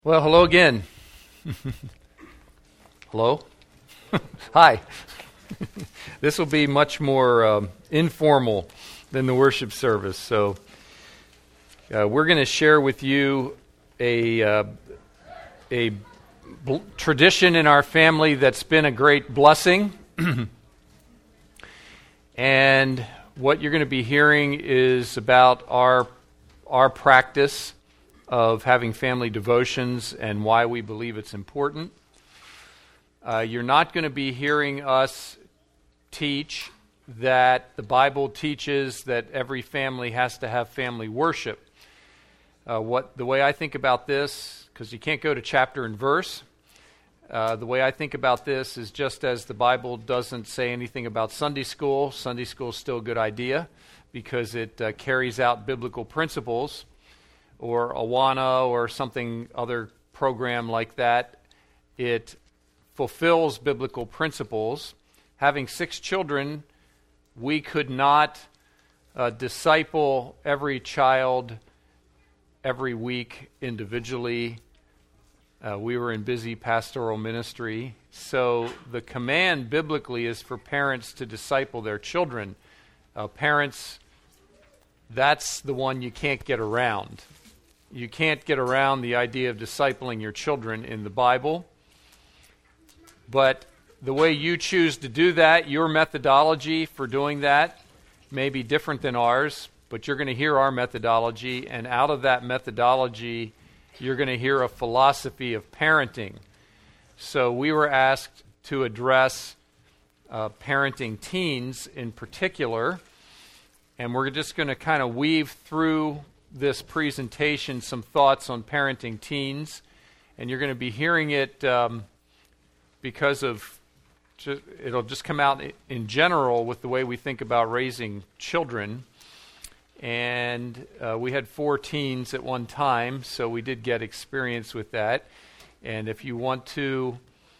Well, hello again. Hello? Hi. This will be much more informal than the worship service. So we're going to share with you a tradition in our family that's been a great blessing. And what you're going to be hearing is about our practice of having family devotions and why we believe it's important. You're not going to be hearing us teach that the Bible teaches that every family has to have family worship. The way I think about this, because you can't go to chapter and verse, the way I think about this is just as the Bible doesn't say anything about Sunday school is still a good idea because it carries out biblical principles, or Awana or something other program like that. It fulfills biblical principles. Having 6 children, we could not disciple every child every week individually. We were in busy pastoral ministry. So the command biblically is for parents to disciple their children. Parents, that's the one you can't get around. You can't get around the idea of discipling your children in the Bible. But the way you choose to do that, your methodology for doing that may be different than ours, but you're going to hear our methodology, and out of that methodology, you're going to hear a philosophy of parenting. So we were asked to address parenting teens in particular, and we're just going to kind of weave through this presentation some thoughts on parenting teens, and you're going to be hearing it because of it'll just come out in general with the way we think about raising children. And we had 4 teens at one time, so we did get experience with that. And if you want to,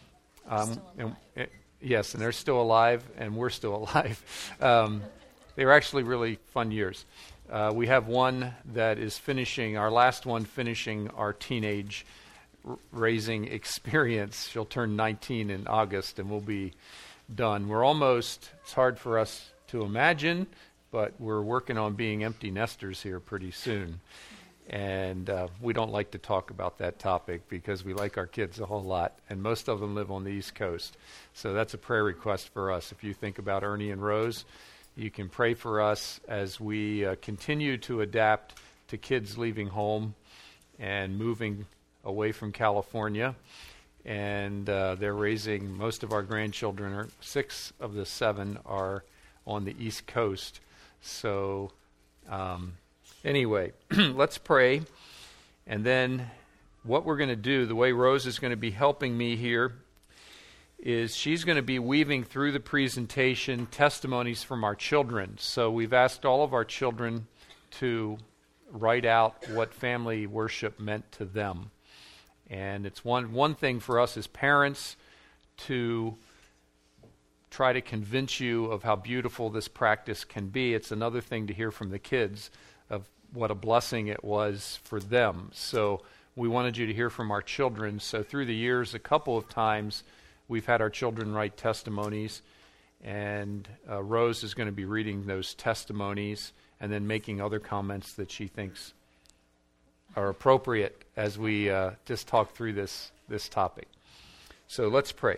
yes, and they're still alive, and we're still alive. They were actually really fun years. We have one that is finishing our teenage raising experience. She'll turn 19 in August, and we'll be done. It's hard for us to imagine, but we're working on being empty nesters here pretty soon. And we don't like to talk about that topic because we like our kids a whole lot, and most of them live on the East Coast. So that's a prayer request for us. If you think about Ernie and Rose, you can pray for us as we continue to adapt to kids leaving home and moving away from California. And they're raising, most of our grandchildren, 6 of the 7 are on the East Coast. So anyway, let's pray. And then what we're going to do, the way Rose is going to be helping me here, is she's going to be weaving through the presentation testimonies from our children. So we've asked all of our children to write out what family worship meant to them. And it's one thing for us as parents to try to convince you of how beautiful this practice can be. It's another thing to hear from the kids of what a blessing it was for them. So we wanted you to hear from our children. So through the years, a couple of times, we've had our children write testimonies, and Rose is going to be reading those testimonies and then making other comments that she thinks are appropriate as we just talk through this topic. So let's pray.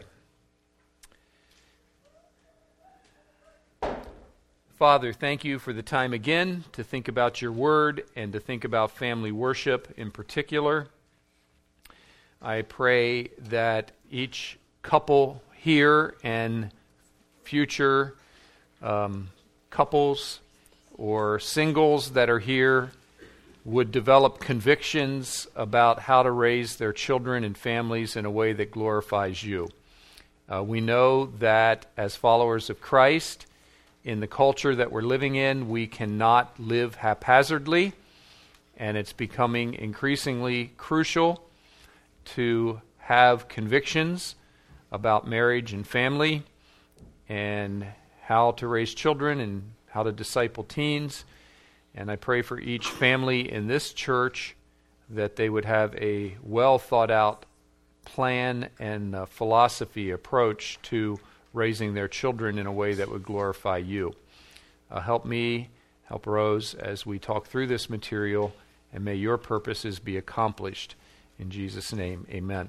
Father, thank you for the time again to think about your word and to think about family worship in particular. I pray that each couple here and future couples or singles that are here would develop convictions about how to raise their children and families in a way that glorifies you. We know that as followers of Christ, in the culture that we're living in, we cannot live haphazardly, and it's becoming increasingly crucial to have convictions about marriage and family and how to raise children and how to disciple teens. And I pray for each family in this church that they would have a well thought out plan and philosophy approach to raising their children in a way that would glorify you. Help me, help Rose as we talk through this material, and may your purposes be accomplished. In Jesus' name, amen.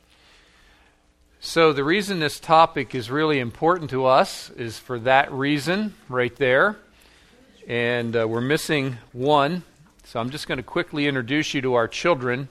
So the reason this topic is really important to us is for that reason right there. And we're missing one. So I'm just going to quickly introduce you to our children.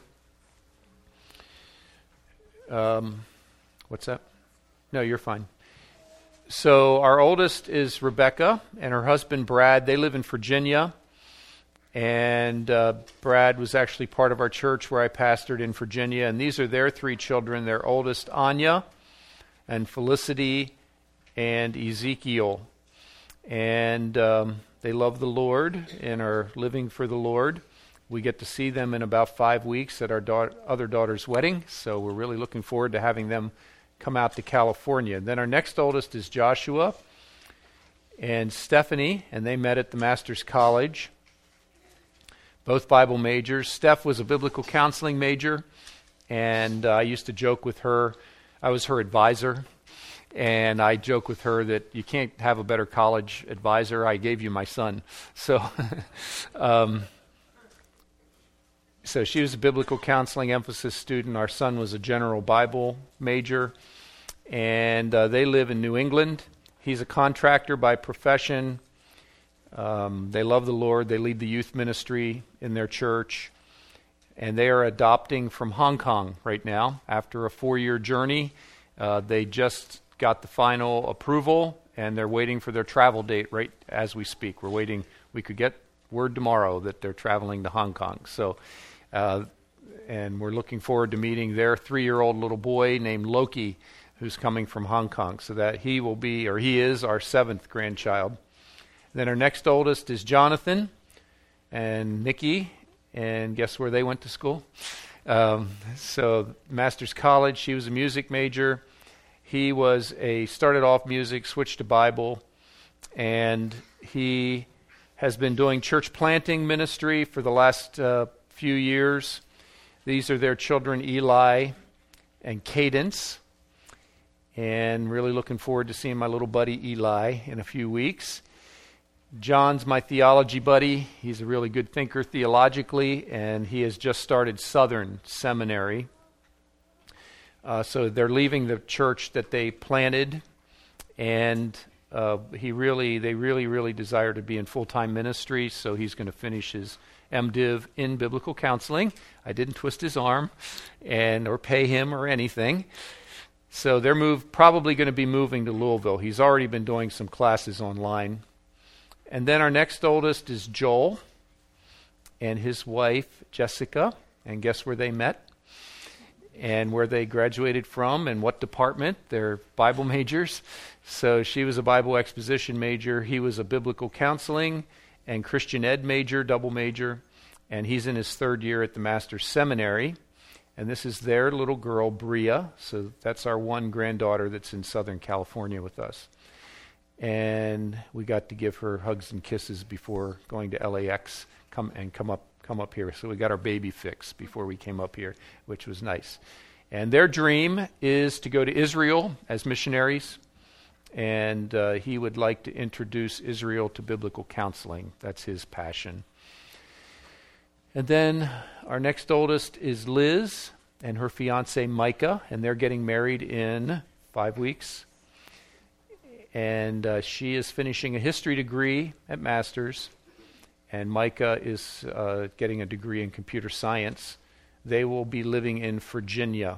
What's that? No, you're fine. So our oldest is Rebecca and her husband Brad. They live in Virginia. And Brad was actually part of our church where I pastored in Virginia. And these are their three children. Their oldest, Anya, and Felicity, and Ezekiel. And they love the Lord and are living for the Lord. We get to see them in about 5 weeks at our other daughter's wedding. So we're really looking forward to having them come out to California. Then our next oldest is Joshua and Stephanie. And they met at the Master's College. Both Bible majors. Steph was a biblical counseling major, and I used to joke with her. I was her advisor, and I joke with her that you can't have a better college advisor. I gave you my son. So so she was a biblical counseling emphasis student. Our son was a general Bible major, and they live in New England. He's a contractor by profession. They love the Lord. They lead the youth ministry in their church. And they are adopting from Hong Kong right now. After a 4-year journey, they just got the final approval, and they're waiting for their travel date right as we speak. We're waiting. We could get word tomorrow that they're traveling to Hong Kong. So, and we're looking forward to meeting their 3-year-old little boy named Loki, who's coming from Hong Kong, so that he is our 7th grandchild. Then our next oldest is Jonathan and Nikki, and guess where they went to school? So Master's College, she was a music major. He started off music, switched to Bible, and he has been doing church planting ministry for the last few years. These are their children, Eli and Cadence, and really looking forward to seeing my little buddy Eli in a few weeks. John's my theology buddy. He's a really good thinker theologically, and he has just started Southern Seminary. So they're leaving the church that they planted, and they really desire to be in full-time ministry, so he's going to finish his MDiv in biblical counseling. I didn't twist his arm or pay him or anything. So they're probably going to be moving to Louisville. He's already been doing some classes online. And then our next oldest is Joel and his wife, Jessica. And guess where they met? And where they graduated from and what department? They're Bible majors. So she was a Bible exposition major. He was a biblical counseling and Christian ed major, double major. And he's in his 3rd year at the Master's Seminary. And this is their little girl, Bria. So that's our one granddaughter that's in Southern California with us. And we got to give her hugs and kisses before going to LAX, come up here. So we got our baby fix before we came up here, which was nice. And their dream is to go to Israel as missionaries, and he would like to introduce Israel to biblical counseling. That's his passion. And then our next oldest is Liz and her fiance Micah, and they're getting married in 5 weeks. And she is finishing a history degree at Masters, and Micah is getting a degree in computer science. They will be living in Virginia.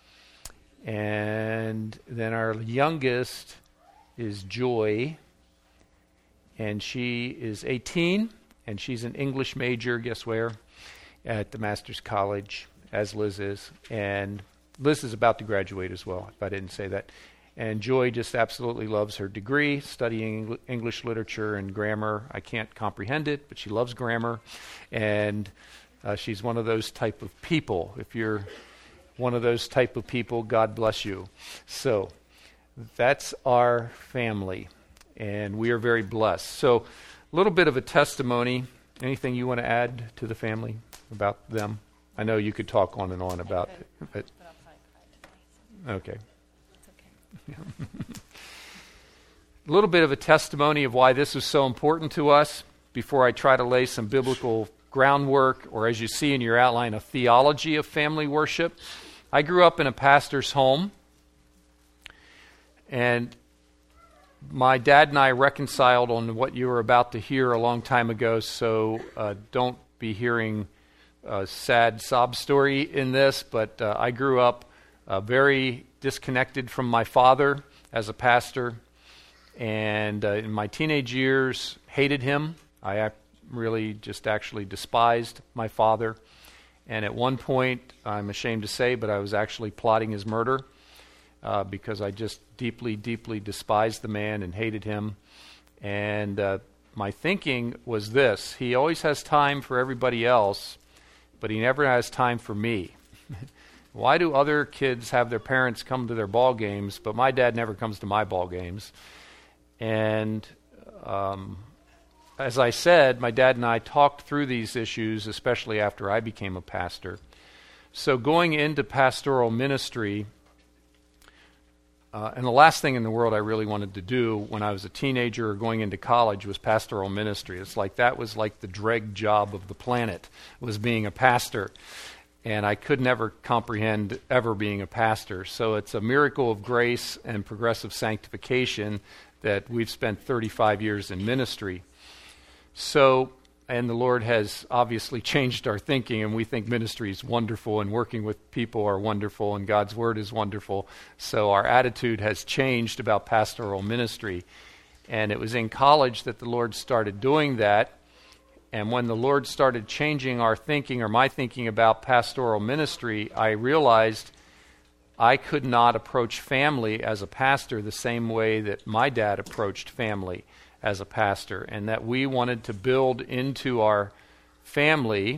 And then our youngest is Joy, and she is 18, and she's an English major, guess where? At the Master's College, as Liz is. And Liz is about to graduate as well, if I didn't say that. And Joy just absolutely loves her degree, studying English literature and grammar. I can't comprehend it, but she loves grammar. And she's one of those type of people. If you're one of those type of people, God bless you. So that's our family, and we are very blessed. So a little bit of a testimony. Anything you want to add to the family about them? I know you could talk on and on about it. But okay. A little bit of a testimony of why this is so important to us before I try to lay some biblical groundwork, or as you see in your outline, a theology of family worship. I grew up in a pastor's home, and my dad and I reconciled on what you were about to hear a long time ago, so don't be hearing a sad sob story in this, but I grew up very disconnected from my father as a pastor, and in my teenage years hated him. I really just actually despised my father, and at one point, I'm ashamed to say, but I was actually plotting his murder because I just deeply, deeply despised the man and hated him. And my thinking was this: he always has time for everybody else, but he never has time for me. Why do other kids have their parents come to their ball games, but my dad never comes to my ball games? And as I said, my dad and I talked through these issues, especially after I became a pastor. So going into pastoral ministry, and the last thing in the world I really wanted to do when I was a teenager or going into college was pastoral ministry. It's like that was like the dread job of the planet, was being a pastor. And I could never comprehend ever being a pastor. So it's a miracle of grace and progressive sanctification that we've spent 35 years in ministry. So, and the Lord has obviously changed our thinking, and we think ministry is wonderful, and working with people are wonderful, and God's Word is wonderful. So our attitude has changed about pastoral ministry. And it was in college that the Lord started doing that. And when the Lord started changing our thinking, or my thinking about pastoral ministry, I realized I could not approach family as a pastor the same way that my dad approached family as a pastor, and that we wanted to build into our family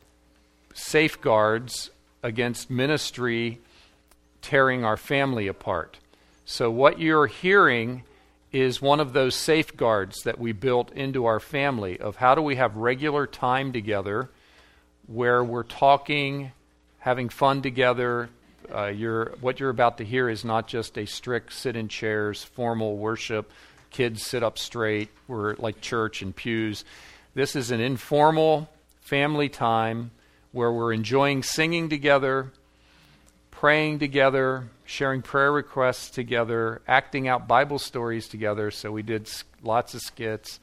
safeguards against ministry tearing our family apart. So what you're hearing is one of those safeguards that we built into our family of how do we have regular time together where we're talking, having fun together. What you're about to hear is not just a strict sit in chairs, formal worship, kids sit up straight, we're like church and pews. This is an informal family time where we're enjoying singing together, praying together, sharing prayer requests together, acting out Bible stories together. So we did lots of skits,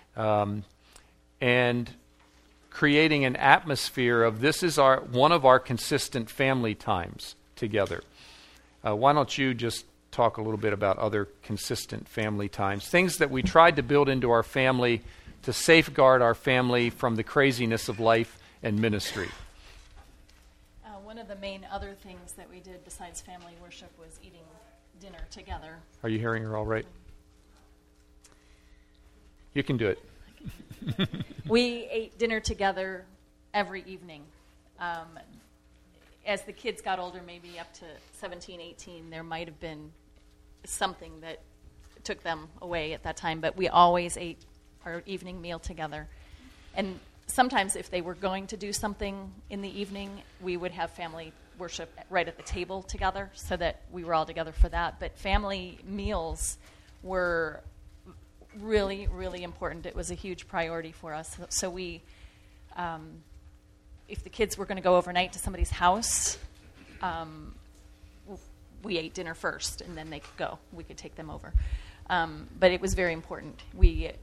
and creating an atmosphere of this is one of our consistent family times together. Why don't you just talk a little bit about other consistent family times, things that we tried to build into our family to safeguard our family from the craziness of life and ministry. One of the main other things that we did besides family worship was eating dinner together. Are you hearing her all right? You can do it. We ate dinner together every evening. As the kids got older, maybe up to 17, 18, there might have been something that took them away at that time, but we always ate our evening meal together. And sometimes if they were going to do something in the evening, we would have family worship right at the table together so that we were all together for that. But family meals were really, really important. It was a huge priority for us. So we, if the kids were going to go overnight to somebody's house, we ate dinner first, and then they could go. We could take them over. But it was very important. They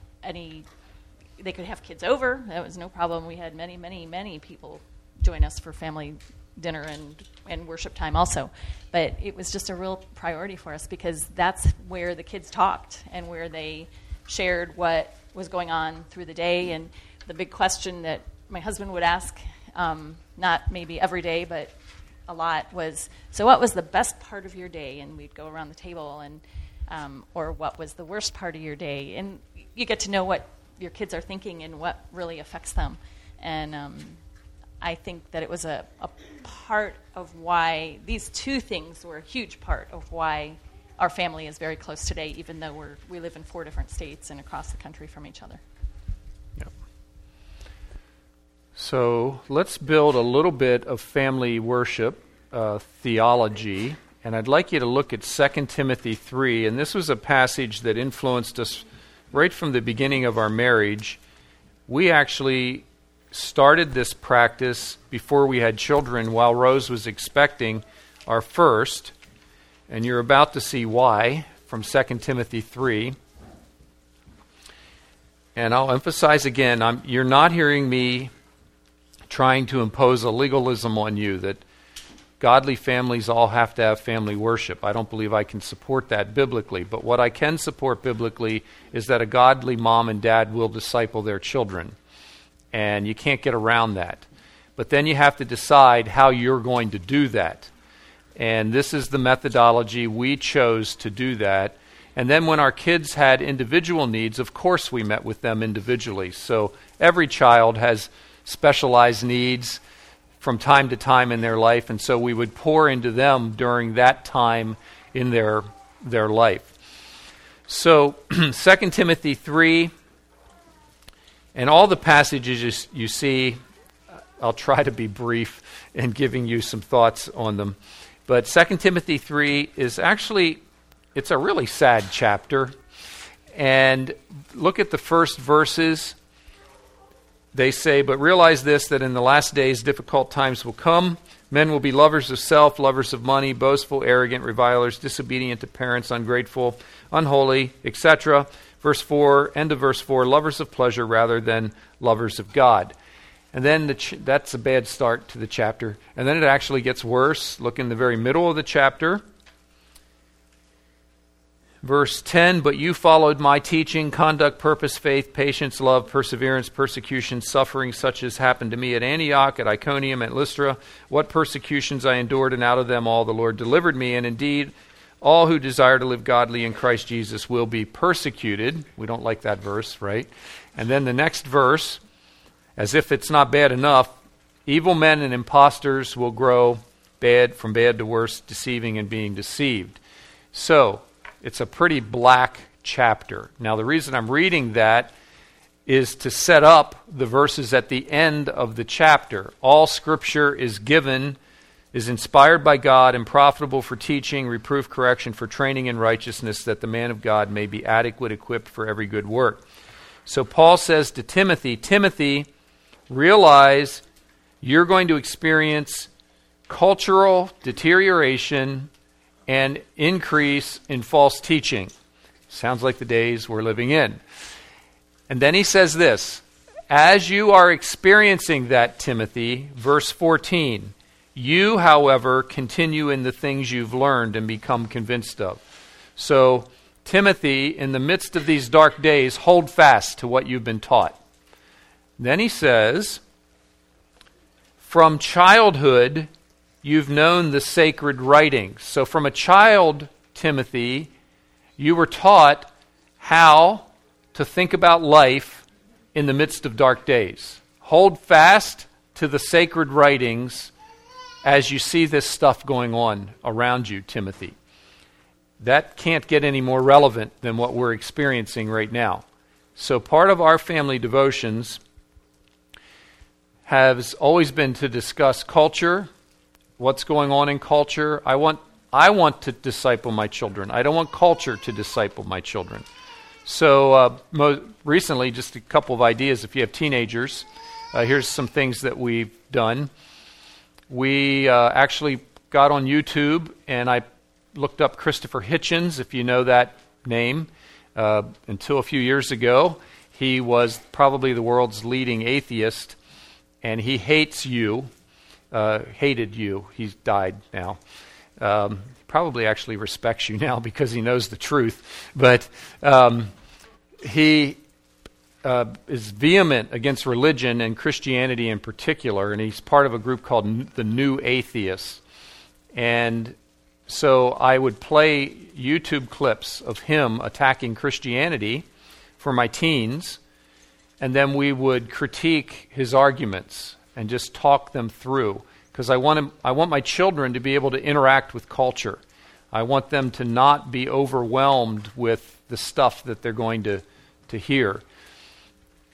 could have kids over. That was no problem. We had many, many, many people join us for family dinner and worship time also. But it was just a real priority for us because that's where the kids talked and where they shared what was going on through the day. And the big question that my husband would ask, not maybe every day, but a lot, was, so what was the best part of your day? And we'd go around the table, and or what was the worst part of your day? And you get to know what your kids are thinking and what really affects them. And I think that it was a part of why these two things were a huge part of why our family is very close today, even though we live in 4 different states and across the country from each other. Yep. So let's build a little bit of family worship theology, and I'd like you to look at 2 Timothy 3, and this was a passage that influenced us right from the beginning of our marriage. We actually started this practice before we had children while Rose was expecting our first, and you're about to see why from 2 Timothy 3. And I'll emphasize again, you're not hearing me trying to impose a legalism on you that godly families all have to have family worship. I don't believe I can support that biblically. But what I can support biblically is that a godly mom and dad will disciple their children. And you can't get around that. But then you have to decide how you're going to do that. And this is the methodology we chose to do that. And then when our kids had individual needs, of course we met with them individually. So every child has specialized needs from time to time in their life, and so we would pour into them during that time in their life. So 2 Timothy 3, and all the passages you see, I'll try to be brief in giving you some thoughts on them. But 2 Timothy 3 is actually, it's a really sad chapter. And look at the first verses. They say, "But realize this, that in the last days difficult times will come. Men will be lovers of self, lovers of money, boastful, arrogant, revilers, disobedient to parents, ungrateful, unholy, etc." Verse 4, end of verse 4, "lovers of pleasure rather than lovers of God." And then that's a bad start to the chapter. And then it actually gets worse. Look in the very middle of the chapter. Verse 10, "But you followed my teaching, conduct, purpose, faith, patience, love, perseverance, persecution, suffering, such as happened to me at Antioch, at Iconium, at Lystra. What persecutions I endured, and out of them all the Lord delivered me. And indeed, all who desire to live godly in Christ Jesus will be persecuted." We don't like that verse, right? And then the next verse, as if it's not bad enough, "Evil men and impostors will grow from bad to worse, deceiving and being deceived." So, it's a pretty black chapter. Now, the reason I'm reading that is to set up the verses at the end of the chapter. All Scripture is inspired by God and profitable for teaching, reproof, correction, for training in righteousness, that the man of God may be adequate, equipped for every good work. So Paul says to Timothy, "Timothy, realize you're going to experience cultural deterioration and increase in false teaching." Sounds like the days we're living in. And then he says this, "As you are experiencing that, Timothy," verse 14, "you, however, continue in the things you've learned and become convinced of." So, Timothy, in the midst of these dark days, hold fast to what you've been taught. Then he says, "From childhood you've known the sacred writings." So from a child, Timothy, you were taught how to think about life in the midst of dark days. Hold fast to the sacred writings as you see this stuff going on around you, Timothy. That can't get any more relevant than what we're experiencing right now. So part of our family devotions has always been to discuss culture, what's going on in culture. I want to disciple my children. I don't want culture to disciple my children. So recently, just a couple of ideas. If you have teenagers, here's some things that we've done. We actually got on YouTube, and I looked up Christopher Hitchens, if you know that name. Until a few years ago, he was probably the world's leading atheist, and he hated you. He's died now. Probably actually respects you now because he knows the truth. But he is vehement against religion and Christianity in particular, and he's part of a group called the New Atheists. And so I would play YouTube clips of him attacking Christianity for my teens, and then we would critique his arguments and just talk them through. Because I want my children to be able to interact with culture. I want them to not be overwhelmed with the stuff that they're going to hear.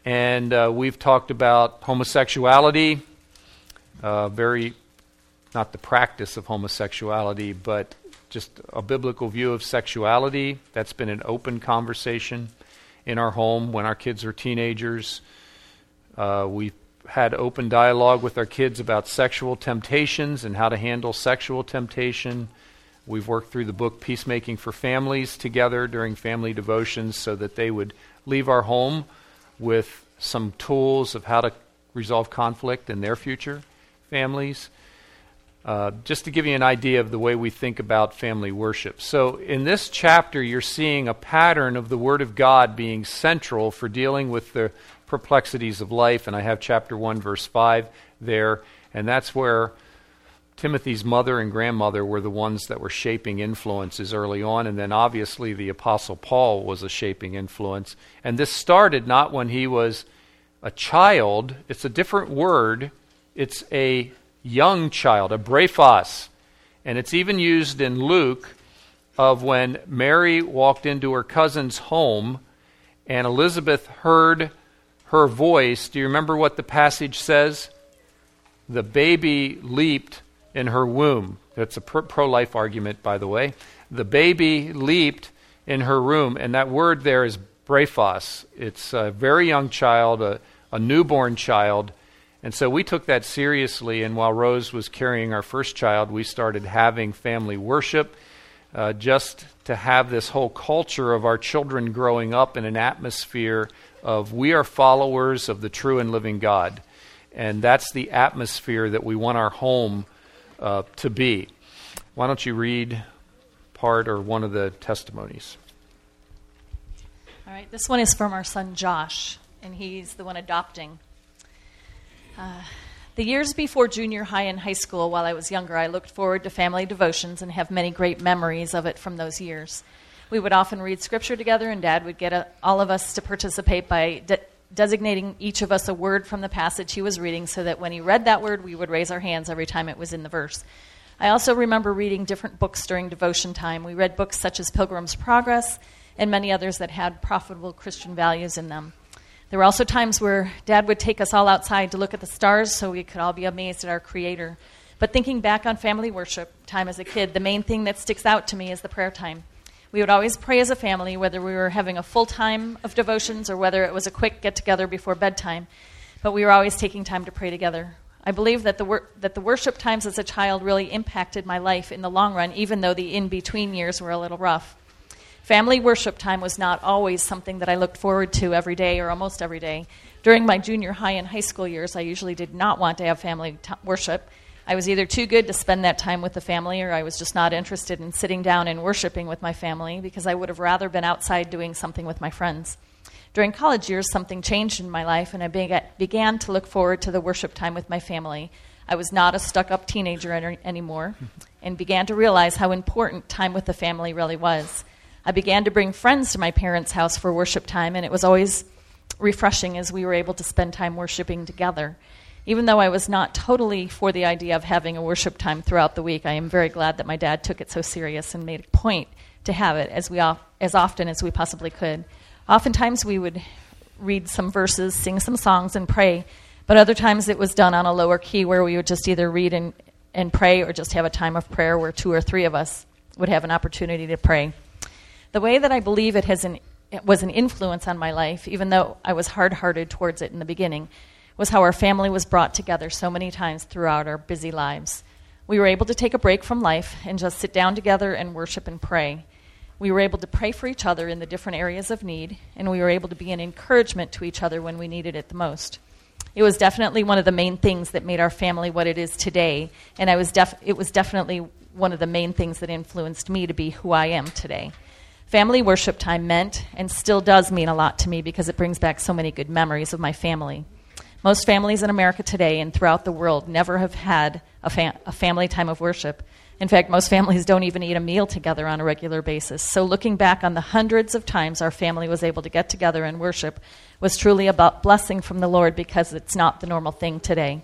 And we've talked about homosexuality, not the practice of homosexuality, but just a biblical view of sexuality. That's been an open conversation in our home when our kids were teenagers. We've had open dialogue with our kids about sexual temptations and how to handle sexual temptation. We've worked through the book Peacemaking for Families together during family devotions so that they would leave our home with some tools of how to resolve conflict in their future families. Just to give you an idea of the way we think about family worship. So in this chapter, you're seeing a pattern of the Word of God being central for dealing with the perplexities of life, and I have chapter 1, verse 5 there, and that's where Timothy's mother and grandmother were the ones that were shaping influences early on, and then obviously the Apostle Paul was a shaping influence. And this started not when he was a child. It's a different word. It's a young child, a brephos. And it's even used in Luke of when Mary walked into her cousin's home and Elizabeth heard her voice. Do you remember what the passage says? The baby leaped in her womb. That's a pro-life argument, by the way. The baby leaped in her womb, and that word there is brephos. It's a very young child, a newborn child. And so we took that seriously, and while Rose was carrying our first child, we started having family worship, just to have this whole culture of our children growing up in an atmosphere of we are followers of the true and living God. And that's the atmosphere that we want our home to be. Why don't you read part or one of the testimonies? All right, this one is from our son Josh, and he's the one adopting. The years before junior high and high school, while I was younger, I looked forward to family devotions and have many great memories of it from those years. We would often read scripture together, and Dad would get all of us to participate by designating each of us a word from the passage he was reading so that when he read that word, we would raise our hands every time it was in the verse. I also remember reading different books during devotion time. We read books such as Pilgrim's Progress and many others that had profitable Christian values in them. There were also times where Dad would take us all outside to look at the stars so we could all be amazed at our Creator. But thinking back on family worship time as a kid, the main thing that sticks out to me is the prayer time. We would always pray as a family, whether we were having a full time of devotions or whether it was a quick get-together before bedtime. But we were always taking time to pray together. I believe that the worship times as a child really impacted my life in the long run, even though the in-between years were a little rough. Family worship time was not always something that I looked forward to every day or almost every day. During my junior high and high school years, I usually did not want to have family worship. I was either too good to spend that time with the family, or I was just not interested in sitting down and worshiping with my family because I would have rather been outside doing something with my friends. During college years, something changed in my life, and I began to look forward to the worship time with my family. I was not a stuck-up teenager anymore and began to realize how important time with the family really was. I began to bring friends to my parents' house for worship time, and it was always refreshing as we were able to spend time worshiping together. Even though I was not totally for the idea of having a worship time throughout the week, I am very glad that my dad took it so serious and made a point to have it as often as we possibly could. Oftentimes we would read some verses, sing some songs, and pray, but other times it was done on a lower key where we would just either read and pray or just have a time of prayer where 2 or 3 of us would have an opportunity to pray. The way that I believe it was an influence on my life, even though I was hard-hearted towards it in the beginning, was how our family was brought together so many times throughout our busy lives. We were able to take a break from life and just sit down together and worship and pray. We were able to pray for each other in the different areas of need, and we were able to be an encouragement to each other when we needed it the most. It was definitely one of the main things that made our family what it is today, and it was definitely one of the main things that influenced me to be who I am today. Family worship time meant and still does mean a lot to me because it brings back so many good memories of my family. Most families in America today and throughout the world never have had a family time of worship. In fact, most families don't even eat a meal together on a regular basis. So looking back on the hundreds of times our family was able to get together and worship was truly a blessing from the Lord because it's not the normal thing today.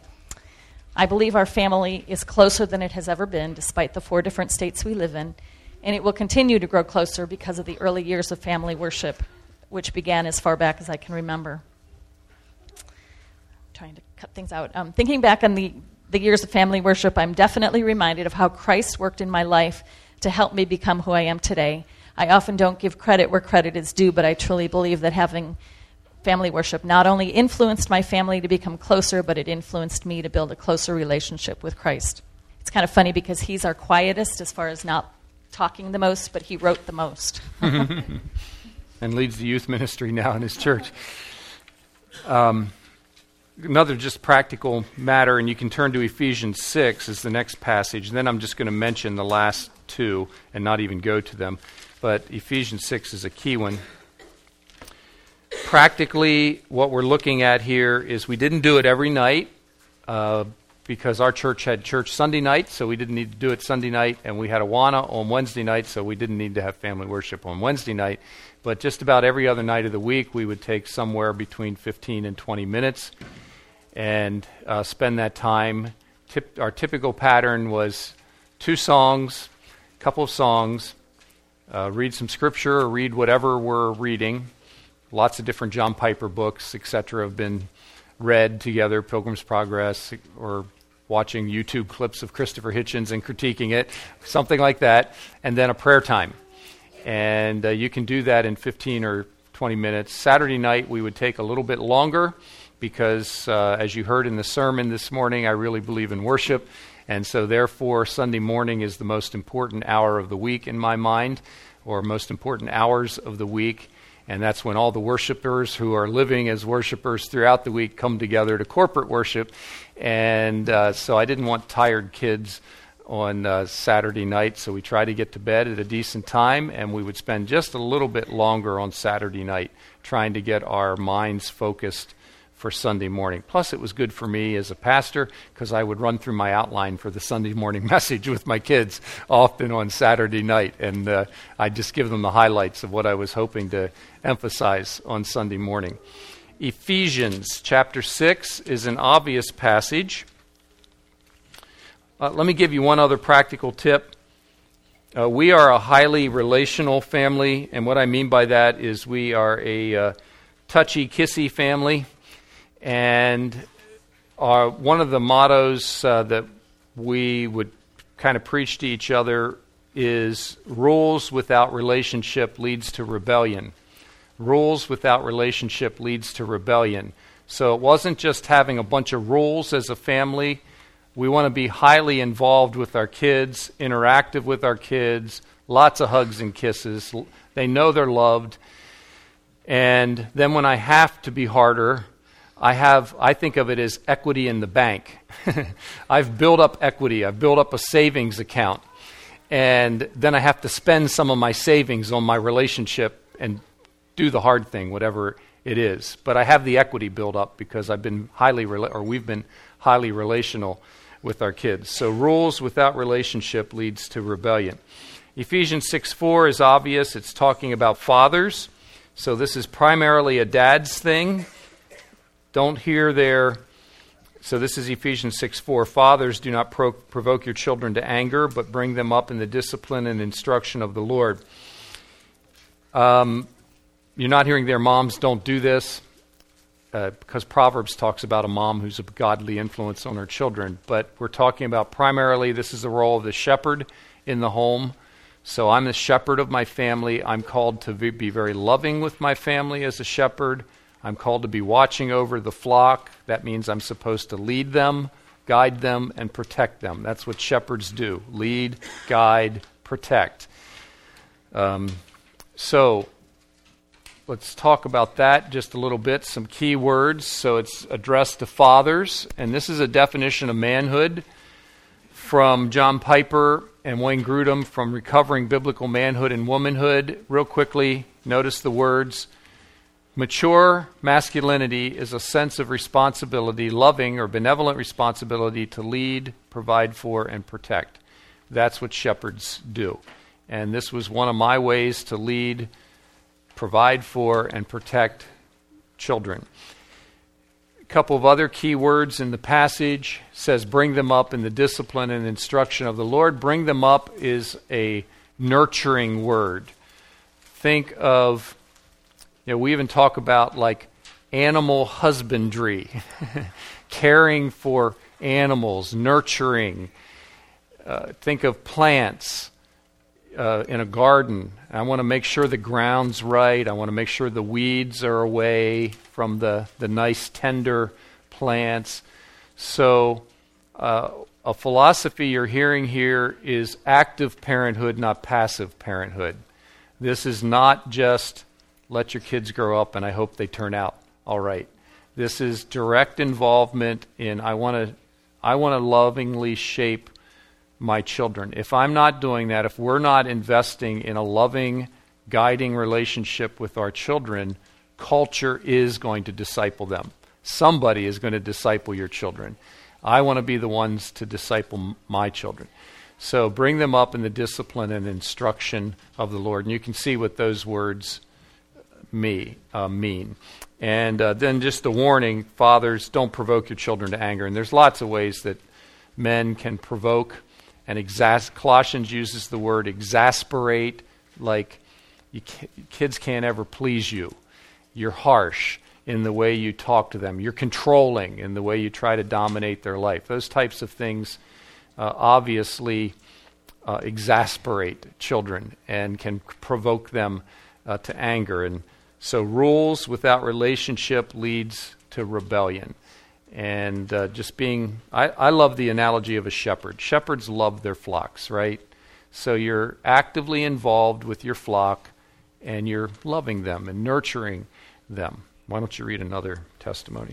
I believe our family is closer than it has ever been, despite the 4 different states we live in, and it will continue to grow closer because of the early years of family worship, which began as far back as I can remember. trying to cut things out. Thinking back on the years of family worship, I'm definitely reminded of how Christ worked in my life to help me become who I am today. I often don't give credit where credit is due, but I truly believe that having family worship not only influenced my family to become closer, but it influenced me to build a closer relationship with Christ. It's kind of funny because he's our quietest as far as not talking the most, but he wrote the most. And leads the youth ministry now in his church. Another just practical matter, and you can turn to Ephesians 6 as the next passage, and then I'm just going to mention the last two and not even go to them. But Ephesians 6 is a key one. Practically, what we're looking at here is we didn't do it every night because our church had church Sunday night, so we didn't need to do it Sunday night, and we had Awana on Wednesday night, so we didn't need to have family worship on Wednesday night. But just about every other night of the week, we would take somewhere between 15 and 20 minutes and spend that time. Our typical pattern was 2 songs, a couple of songs, read some scripture or read whatever we're reading. Lots of different John Piper books, etc., have been read together, Pilgrim's Progress, or watching YouTube clips of Christopher Hitchens and critiquing it, something like that, and then a prayer time. And you can do that in 15 or 20 minutes. Saturday night, we would take a little bit longer because, as you heard in the sermon this morning, I really believe in worship. And so, therefore, Sunday morning is the most important hour of the week in my mind, or most important hours of the week. And that's when all the worshipers who are living as worshipers throughout the week come together to corporate worship. And so I didn't want tired kids on Saturday night, so we tried to get to bed at a decent time, and we would spend just a little bit longer on Saturday night trying to get our minds focused for Sunday morning. Plus, it was good for me as a pastor because I would run through my outline for the Sunday morning message with my kids often on Saturday night, and I'd just give them the highlights of what I was hoping to emphasize on Sunday morning. Ephesians chapter 6 is an obvious passage. Let me give you one other practical tip. We are a highly relational family, and what I mean by that is we are a touchy-kissy family. And one of the mottos that we would kind of preach to each other is rules without relationship leads to rebellion. Rules without relationship leads to rebellion. So it wasn't just having a bunch of rules as a family. We want to be highly involved with our kids, interactive with our kids, lots of hugs and kisses. They know they're loved. And then when I have to be harder, I think of it as equity in the bank. I've built up equity. I've built up a savings account. And then I have to spend some of my savings on my relationship and do the hard thing, whatever it is. But I have the equity built up because we've been highly relational with our kids. So rules without relationship leads to rebellion. Ephesians 6:4 is obvious. It's talking about fathers. So this is primarily a dad's thing. Don't hear there. So this is Ephesians 6:4. Fathers, do not provoke your children to anger, but bring them up in the discipline and instruction of the Lord. You're not hearing there, moms, don't do this, because Proverbs talks about a mom who's a godly influence on her children. But we're talking about primarily this is the role of the shepherd in the home. So I'm the shepherd of my family. I'm called to be very loving with my family as a shepherd. I'm called to be watching over the flock. That means I'm supposed to lead them, guide them, and protect them. That's what shepherds do. Lead, guide, protect. So let's talk about that just a little bit. Some key words. So it's addressed to fathers. And this is a definition of manhood from John Piper and Wayne Grudem from Recovering Biblical Manhood and Womanhood. Real quickly, notice the words. Mature masculinity is a sense of responsibility, loving or benevolent responsibility to lead, provide for, and protect. That's what shepherds do. And this was one of my ways to lead, provide for, and protect children. A couple of other key words in the passage says bring them up in the discipline and instruction of the Lord. Bring them up is a nurturing word. Think of we even talk about like animal husbandry, caring for animals, nurturing. Think of plants in a garden. I want to make sure the ground's right. I want to make sure the weeds are away from the nice, tender plants. So a philosophy you're hearing here is active parenthood, not passive parenthood. This is not just let your kids grow up and I hope they turn out all right. This is direct involvement in I want to lovingly shape my children. If I'm not doing that, if we're not investing in a loving, guiding relationship with our children, culture is going to disciple them. Somebody is going to disciple your children. I want to be the ones to disciple my children. So bring them up in the discipline and instruction of the Lord. And you can see what those words mean. And then just the warning, fathers, don't provoke your children to anger. And there's lots of ways that men can provoke. And Colossians uses the word exasperate, like kids can't ever please you. You're harsh in the way you talk to them. You're controlling in the way you try to dominate their life. Those types of things obviously exasperate children and can provoke them to anger. And so rules without relationship leads to rebellion. And just being, I love the analogy of a shepherd. Shepherds love their flocks, right? So you're actively involved with your flock and you're loving them and nurturing them. Why don't you read another testimony?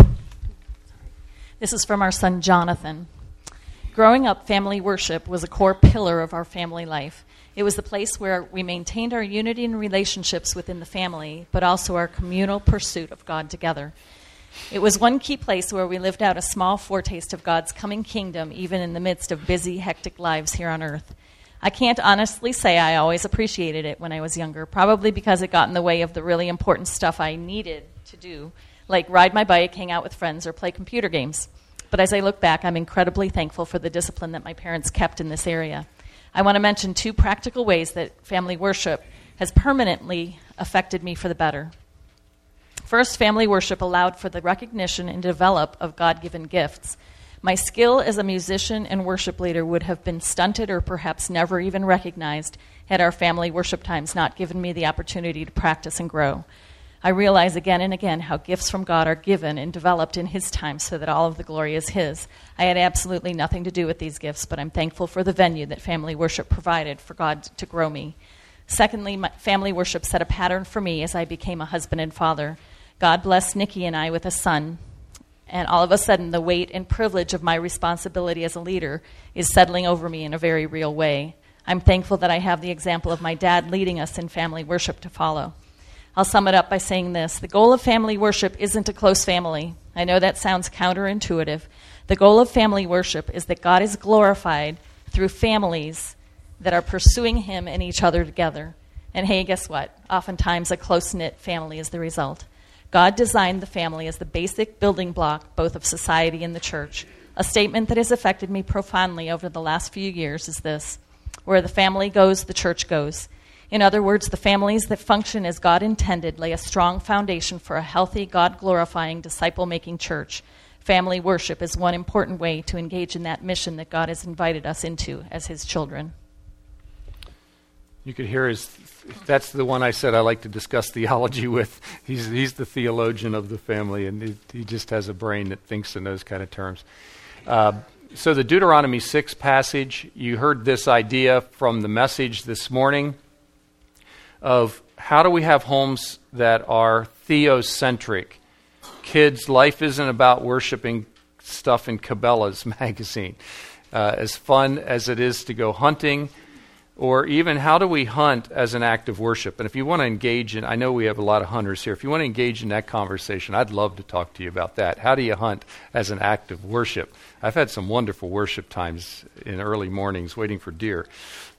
This is from our son Jonathan. Growing up, family worship was a core pillar of our family life. It was the place where we maintained our unity and relationships within the family, but also our communal pursuit of God together. It was one key place where we lived out a small foretaste of God's coming kingdom, even in the midst of busy, hectic lives here on earth. I can't honestly say I always appreciated it when I was younger, probably because it got in the way of the really important stuff I needed to do, like ride my bike, hang out with friends, or play computer games. But as I look back, I'm incredibly thankful for the discipline that my parents kept in this area. I want to mention 2 practical ways that family worship has permanently affected me for the better. First, family worship allowed for the recognition and develop of God-given gifts. My skill as a musician and worship leader would have been stunted or perhaps never even recognized had our family worship times not given me the opportunity to practice and grow. I realize again and again how gifts from God are given and developed in His time so that all of the glory is His. I had absolutely nothing to do with these gifts, but I'm thankful for the venue that family worship provided for God to grow me. Secondly, family worship set a pattern for me as I became a husband and father. God blessed Nikki and I with a son, and all of a sudden the weight and privilege of my responsibility as a leader is settling over me in a very real way. I'm thankful that I have the example of my dad leading us in family worship to follow. I'll sum it up by saying this. The goal of family worship isn't a close family. I know that sounds counterintuitive. The goal of family worship is that God is glorified through families that are pursuing Him and each other together. And hey, guess what? Oftentimes a close-knit family is the result. God designed the family as the basic building block both of society and the church. A statement that has affected me profoundly over the last few years is this: where the family goes, the church goes. In other words, the families that function as God intended lay a strong foundation for a healthy, God-glorifying, disciple-making church. Family worship is one important way to engage in that mission that God has invited us into as His children. You could hear that's the one I said I like to discuss theology with. He's the theologian of the family, and he just has a brain that thinks in those kind of terms. So the Deuteronomy 6 passage, you heard this idea from the message this morning of how do we have homes that are theocentric. Kids, life isn't about worshiping stuff in Cabela's magazine. As fun as it is to go hunting, or even how do we hunt as an act of worship? And if you want to engage in, I know we have a lot of hunters here, if you want to engage in that conversation, I'd love to talk to you about that. How do you hunt as an act of worship? I've had some wonderful worship times in early mornings waiting for deer.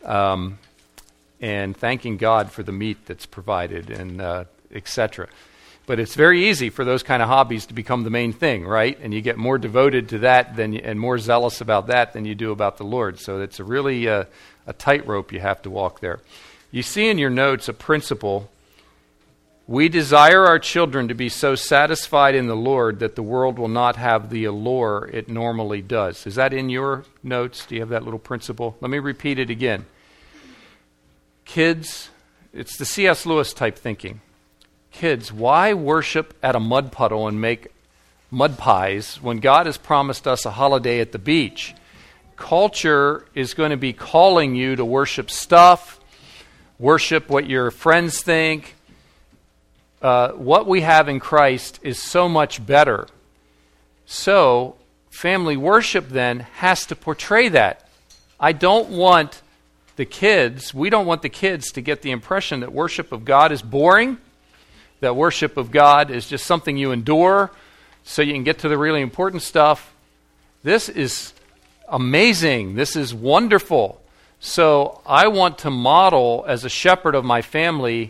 And thanking God for the meat that's provided, and etc. But it's very easy for those kind of hobbies to become the main thing, right? And you get more devoted to that and more zealous about that than you do about the Lord. So it's a really a tightrope you have to walk there. You see in your notes a principle We desire our children to be so satisfied in the Lord that the world will not have the allure it normally does. Is that in your notes? Do you have that little principle? Let me repeat it again. Kids, it's the C.S. Lewis type thinking. Kids, why worship at a mud puddle and make mud pies when God has promised us a holiday at the beach? Culture is going to be calling you to worship stuff, worship what your friends think. What we have in Christ is so much better. So, family worship then has to portray that. I don't want we don't want the kids to get the impression that worship of God is boring, that worship of God is just something you endure so you can get to the really important stuff. This is amazing. This is wonderful. So I want to model, as a shepherd of my family,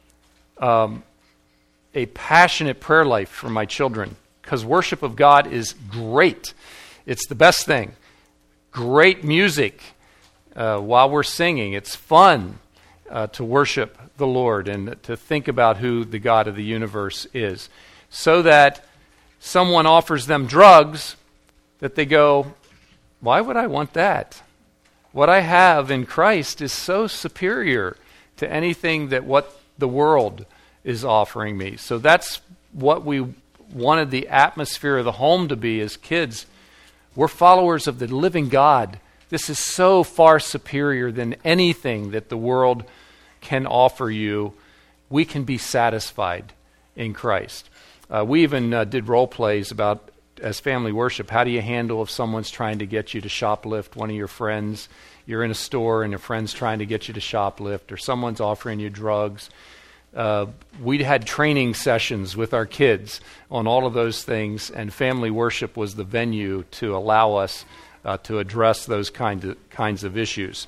a passionate prayer life for my children, because worship of God is great. It's the best thing. Great music while we're singing. It's fun to worship the Lord and to think about who the God of the universe is. So that someone offers them drugs, that they go, why would I want that? What I have in Christ is so superior to anything that what the world is offering me. So that's what we wanted the atmosphere of the home to be as kids. We're followers of the living God. This is so far superior than anything that the world can offer you. We can be satisfied in Christ. We even did role plays about, as family worship, how do you handle if someone's trying to get you to shoplift one of your friends? You're in a store and a friend's trying to get you to shoplift, or someone's offering you drugs. We had training sessions with our kids on all of those things, and family worship was the venue to allow us to address those kinds of issues.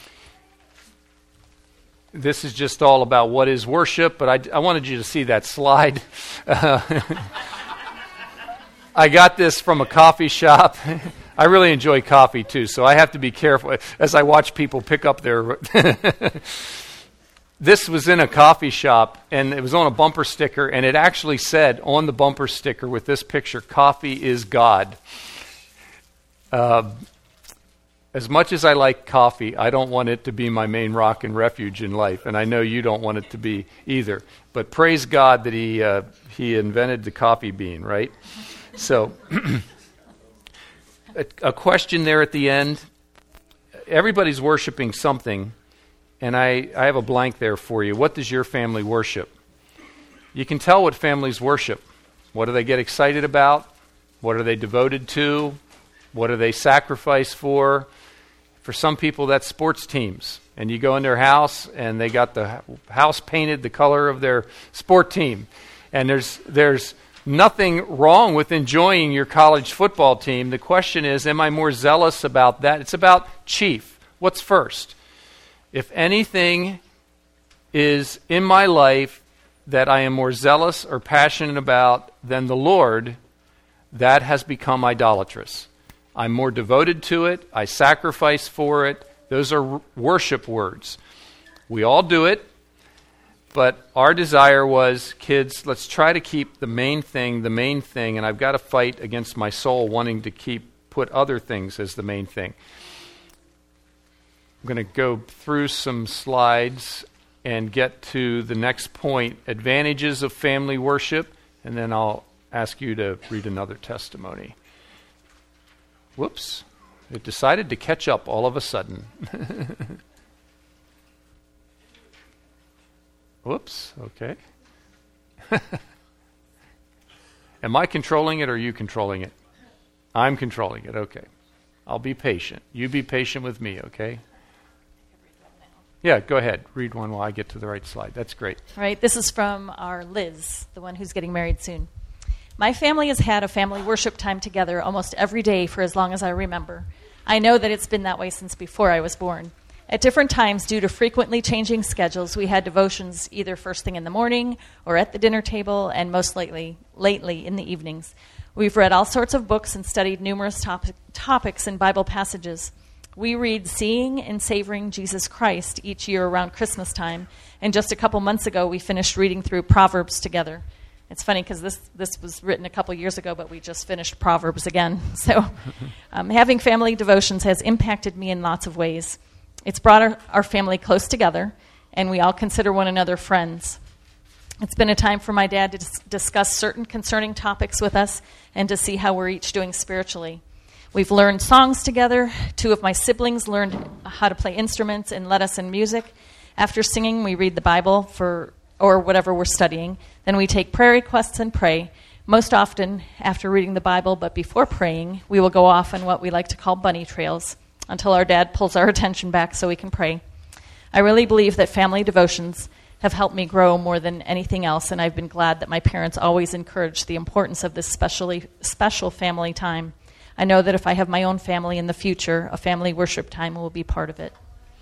This is just all about what is worship, but I wanted you to see that slide. I got this from a coffee shop. I really enjoy coffee too, so I have to be careful as I watch people pick up their... This was in a coffee shop, and it was on a bumper sticker, and it actually said on the bumper sticker with this picture, "Coffee is God." As much as I like coffee, I don't want it to be my main rock and refuge in life, and I know you don't want it to be either. But praise God that He invented the coffee bean, right? So, a question there at the end. Everybody's worshiping something, and I have a blank there for you. What does your family worship? You can tell what families worship. What do they get excited about? What are they devoted to? What do they sacrifice for? For some people, that's sports teams. And you go in their house, and they got the house painted the color of their sport team. And there's nothing wrong with enjoying your college football team. The question is, am I more zealous about that? It's about chief. What's first? If anything is in my life that I am more zealous or passionate about than the Lord, that has become idolatrous. I'm more devoted to it. I sacrifice for it. Those are worship words. We all do it, but our desire was, kids, let's try to keep the main thing, and I've got to fight against my soul wanting to put other things as the main thing. I'm going to go through some slides and get to the next point, advantages of family worship, and then I'll ask you to read another testimony. Whoops, it decided to catch up all of a sudden. Whoops, okay. Am I controlling it or are you controlling it? I'm controlling it, okay. I'll be patient. You be patient with me, okay? Yeah, go ahead. Read one while I get to the right slide. That's great. All right, this is from our Liz, the one who's getting married soon. My family has had a family worship time together almost every day for as long as I remember. I know that it's been that way since before I was born. At different times, due to frequently changing schedules, we had devotions either first thing in the morning or at the dinner table, and most lately in the evenings. We've read all sorts of books and studied numerous topics and Bible passages. We read Seeing and Savoring Jesus Christ each year around Christmas time, and just a couple months ago we finished reading through Proverbs together. It's funny because this was written a couple years ago, but we just finished Proverbs again. So having family devotions has impacted me in lots of ways. It's brought our family close together, and we all consider one another friends. It's been a time for my dad to discuss certain concerning topics with us and to see how we're each doing spiritually. We've learned songs together. 2 of my siblings learned how to play instruments and led us in music. After singing, we read the Bible or whatever we're studying. Then we take prayer requests and pray. Most often, after reading the Bible, but before praying, we will go off on what we like to call bunny trails until our dad pulls our attention back so we can pray. I really believe that family devotions have helped me grow more than anything else, and I've been glad that my parents always encouraged the importance of this special family time. I know that if I have my own family in the future, a family worship time will be part of it.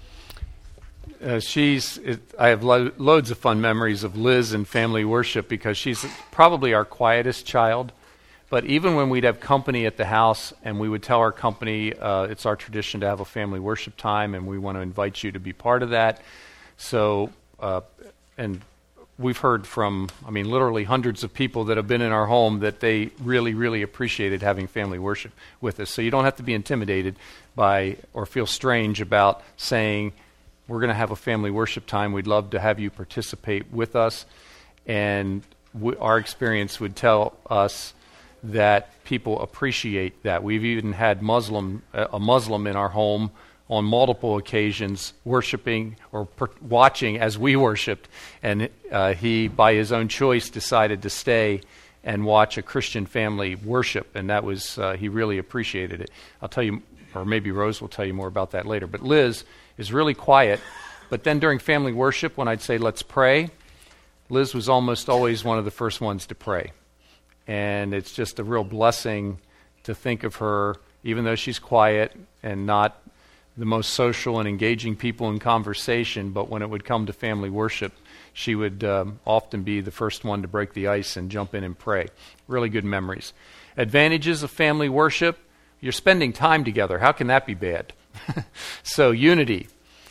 I have loads of fun memories of Liz and family worship because she's probably our quietest child. But even when we'd have company at the house and we would tell our company it's our tradition to have a family worship time and we want to invite you to be part of that. So, and we've heard from, literally hundreds of people that have been in our home that they really, really appreciated having family worship with us. So you don't have to be intimidated by or feel strange about saying, we're going to have a family worship time. We'd love to have you participate with us. And our experience would tell us that people appreciate that. We've even had a Muslim in our home on multiple occasions worshiping or watching as we worshiped. And he, by his own choice, decided to stay and watch a Christian family worship. And that was, he really appreciated it. I'll tell you, or maybe Rose will tell you more about that later. But Liz is really quiet. But then during family worship, when I'd say, let's pray, Liz was almost always one of the first ones to pray. And it's just a real blessing to think of her, even though she's quiet and not the most social and engaging people in conversation, but when it would come to family worship, she would often be the first one to break the ice and jump in and pray. Really good memories. Advantages of family worship, you're spending time together. How can that be bad? So unity.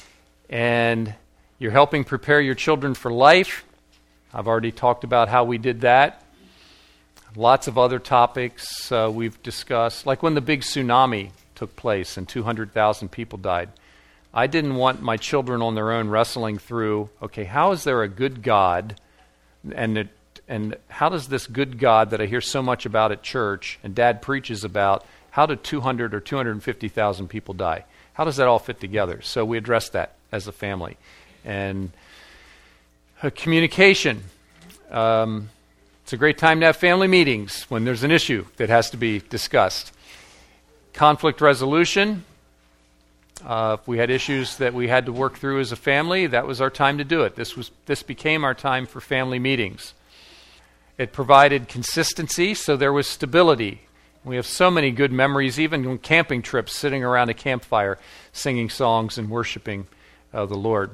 And you're helping prepare your children for life. I've already talked about how we did that. Lots of other topics we've discussed, like when the big tsunami took place and 200,000 people died. I didn't want my children on their own wrestling through, okay, how is there a good God? And how does this good God that I hear so much about at church and Dad preaches about, how did 200 or 250,000 people die? How does that all fit together? So we addressed that as a family. And communication. It's a great time to have family meetings when there's an issue that has to be discussed. Conflict resolution. If we had issues that we had to work through as a family, that was our time to do it. This became our time for family meetings. It provided consistency, so there was stability. We have so many good memories, even on camping trips, sitting around a campfire, singing songs and worshiping the Lord.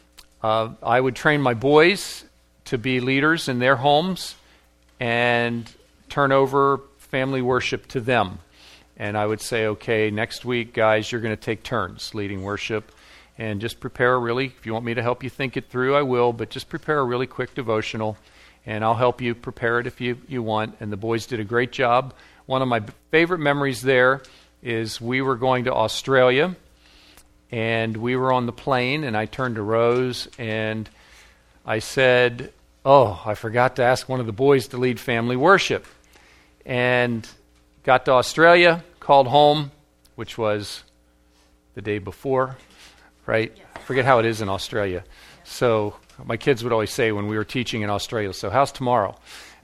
I would train my boys to be leaders in their homes and turn over family worship to them. And I would say, okay, next week, guys, you're going to take turns leading worship. And just prepare if you want me to help you think it through, I will, but just prepare a really quick devotional. And I'll help you prepare it if you want. And the boys did a great job. One of my favorite memories there is we were going to Australia. And we were on the plane, and I turned to Rose, and I said, I forgot to ask one of the boys to lead family worship. And got to Australia, called home, which was the day before, right? I forget how it is in Australia. So my kids would always say when we were teaching in Australia, so how's tomorrow?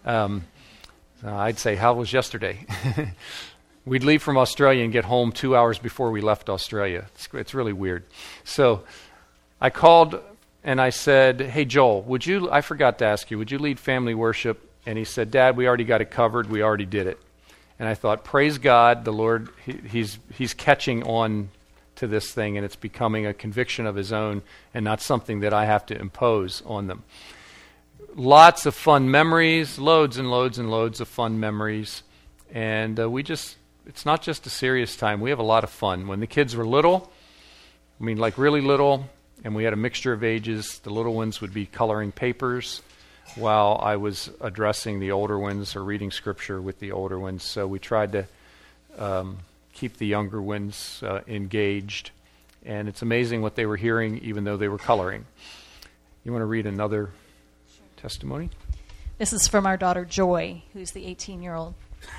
I'd say, how was yesterday? We'd leave from Australia and get home 2 hours before we left Australia. It's really weird. So I called and I said, hey, Joel, I forgot to ask you, would you lead family worship? And he said, Dad, we already got it covered. We already did it. And I thought, praise God, the Lord, he's catching on to this thing, and it's becoming a conviction of his own and not something that I have to impose on them. Lots of fun memories, loads and loads and loads of fun memories. And it's not just a serious time. We have a lot of fun. When the kids were little, I mean like really little, and we had a mixture of ages, the little ones would be coloring papers while I was addressing the older ones or reading scripture with the older ones. So we tried to keep the younger ones engaged. And it's amazing what they were hearing even though they were coloring. You want to read another testimony? This is from our daughter Joy, who's the 18-year-old.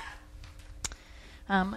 And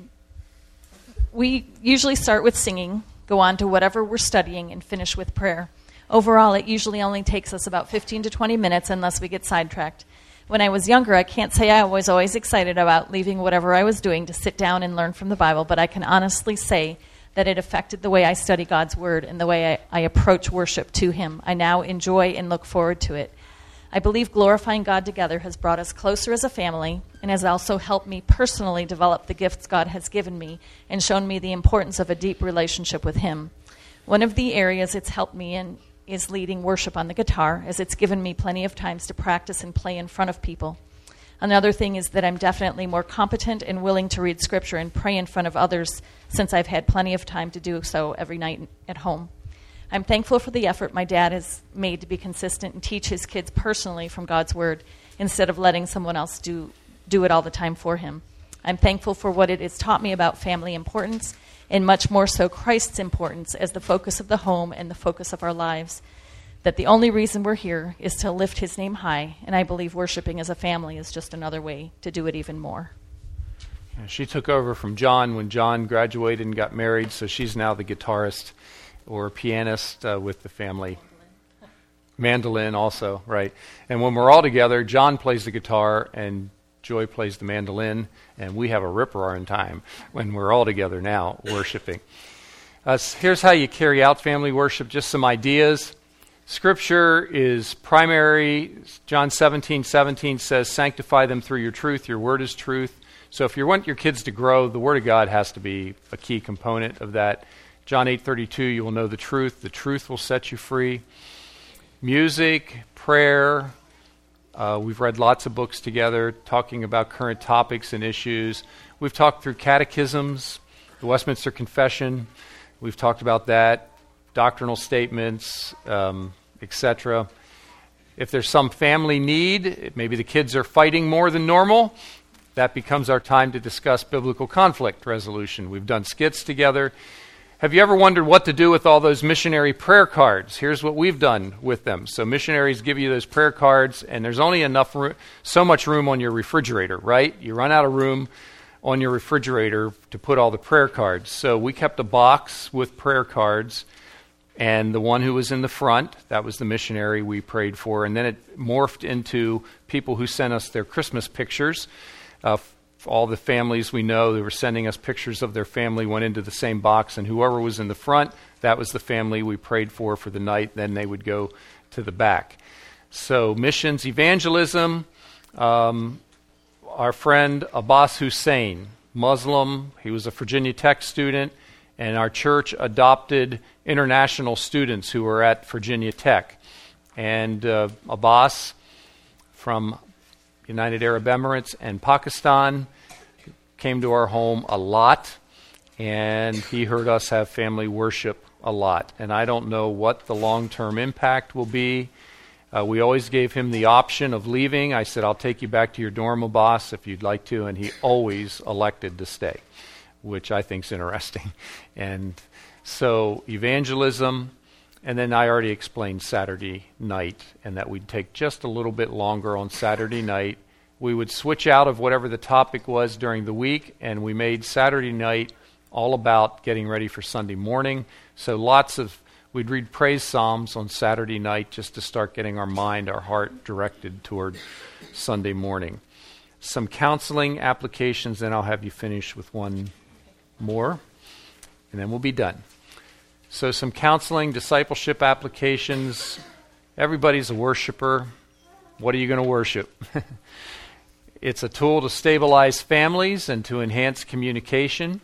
we usually start with singing, go on to whatever we're studying, and finish with prayer. Overall, it usually only takes us about 15 to 20 minutes unless we get sidetracked. When I was younger, I can't say I was always excited about leaving whatever I was doing to sit down and learn from the Bible, but I can honestly say that it affected the way I study God's Word and the way I approach worship to Him. I now enjoy and look forward to it. I believe glorifying God together has brought us closer as a family and has also helped me personally develop the gifts God has given me and shown me the importance of a deep relationship with Him. One of the areas it's helped me in is leading worship on the guitar, as it's given me plenty of times to practice and play in front of people. Another thing is that I'm definitely more competent and willing to read Scripture and pray in front of others since I've had plenty of time to do so every night at home. I'm thankful for the effort my dad has made to be consistent and teach his kids personally from God's Word instead of letting someone else do it all the time for him. I'm thankful for what it has taught me about family importance and much more so Christ's importance as the focus of the home and the focus of our lives. That the only reason we're here is to lift His name high, and I believe worshiping as a family is just another way to do it even more. She took over from John when John graduated and got married, so she's now the guitarist or pianist with the family. Mandolin also, right. And when we're all together, John plays the guitar and Joy plays the mandolin, and we have a rip-roaring time when we're all together now worshiping. Here's how you carry out family worship, just some ideas. Scripture is primary. John 17:17 says, sanctify them through your truth. Your word is truth. So if you want your kids to grow, the Word of God has to be a key component of that. John 8:32, you will know the truth. The truth will set you free. Music, prayer. We've read lots of books together talking about current topics and issues. We've talked through catechisms, the Westminster Confession. We've talked about that, doctrinal statements, etc. If there's some family need, maybe the kids are fighting more than normal, that becomes our time to discuss biblical conflict resolution. We've done skits together. Have you ever wondered what to do with all those missionary prayer cards? Here's what we've done with them. So missionaries give you those prayer cards, and there's only enough so much room on your refrigerator, right? You run out of room on your refrigerator to put all the prayer cards. So we kept a box with prayer cards, and the one who was in the front, that was the missionary we prayed for, and then it morphed into people who sent us their Christmas pictures. All the families we know, they were sending us pictures of their family, went into the same box, and whoever was in the front, that was the family we prayed for the night. Then they would go to the back. So missions, evangelism, our friend Abbas Hussein, Muslim, he was a Virginia Tech student, and our church adopted international students who were at Virginia Tech. And Abbas from United Arab Emirates and Pakistan came to our home a lot, and he heard us have family worship a lot. And I don't know what the long-term impact will be. We always gave him the option of leaving. I said, I'll take you back to your dorm, Abbas, if you'd like to, and he always elected to stay, which I think is interesting. And so evangelism, and then I already explained Saturday night, and that we'd take just a little bit longer on Saturday night. We would switch out of whatever the topic was during the week, and we made Saturday night all about getting ready for Sunday morning. So we'd read praise psalms on Saturday night just to start getting our mind, our heart directed toward Sunday morning. Some counseling applications, then I'll have you finish with one more, and then we'll be done. So some counseling, discipleship applications. Everybody's a worshiper. What are you going to worship? It's a tool to stabilize families and to enhance communication.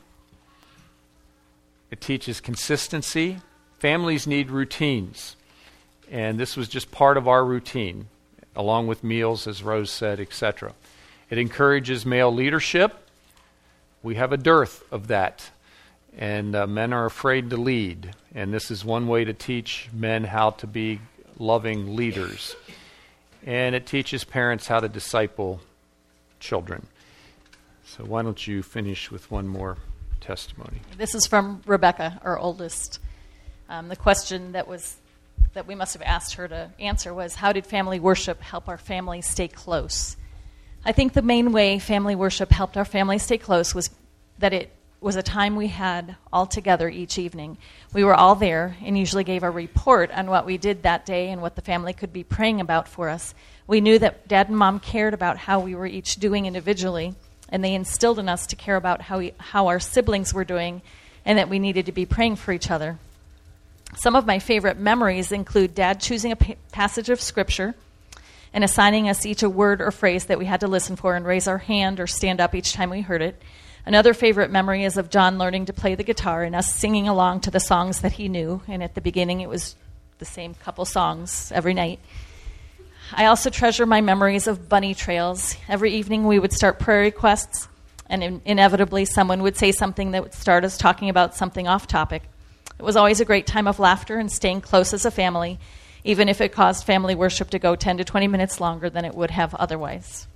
It teaches consistency. Families need routines, and this was just part of our routine, along with meals, as Rose said, etc. It encourages male leadership, we have a dearth of that. And men are afraid to lead. And this is one way to teach men how to be loving leaders. And it teaches parents how to disciple children. So why don't you finish with one more testimony? This is from Rebecca, our oldest. The question that we must have asked her to answer was, how did family worship help our family stay close? I think the main way family worship helped our family stay close was that it was a time we had all together each evening. We were all there and usually gave a report on what we did that day and what the family could be praying about for us. We knew that Dad and Mom cared about how we were each doing individually, and they instilled in us to care about how our siblings were doing and that we needed to be praying for each other. Some of my favorite memories include Dad choosing a passage of Scripture and assigning us each a word or phrase that we had to listen for and raise our hand or stand up each time we heard it. Another favorite memory is of John learning to play the guitar and us singing along to the songs that he knew. And at the beginning, it was the same couple songs every night. I also treasure my memories of bunny trails. Every evening, we would start prayer requests, and inevitably, someone would say something that would start us talking about something off topic. It was always a great time of laughter and staying close as a family, even if it caused family worship to go 10 to 20 minutes longer than it would have otherwise.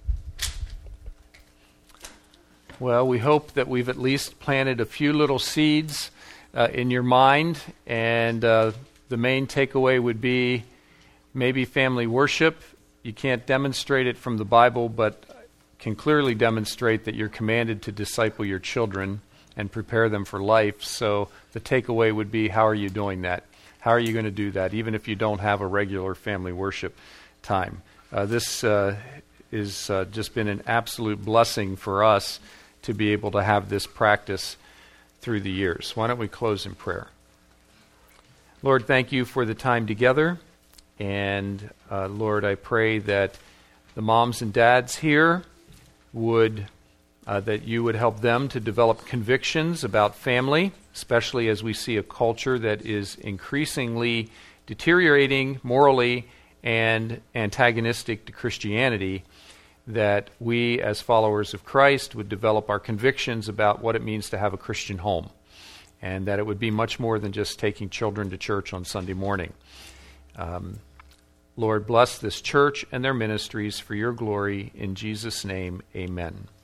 Well, we hope that we've at least planted a few little seeds in your mind, and the main takeaway would be maybe family worship. You can't demonstrate it from the Bible, but can clearly demonstrate that you're commanded to disciple your children and prepare them for life. So the takeaway would be, how are you doing that? How are you going to do that, even if you don't have a regular family worship time? This has just been an absolute blessing for us to be able to have this practice through the years. Why don't we close in prayer? Lord, thank you for the time together. And Lord, I pray that the moms and dads here would, that you would help them to develop convictions about family, especially as we see a culture that is increasingly deteriorating morally and antagonistic to Christianity, that we as followers of Christ would develop our convictions about what it means to have a Christian home, and that it would be much more than just taking children to church on Sunday morning. Lord, bless this church and their ministries for your glory. In Jesus' name, amen.